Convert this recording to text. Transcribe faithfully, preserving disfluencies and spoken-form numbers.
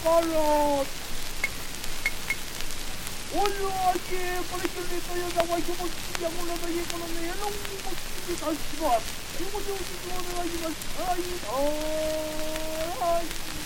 らおよあけこれきれとよだわ気持ちやこれの家このねやのもちにたします。気持ちをお願いします。はいはい。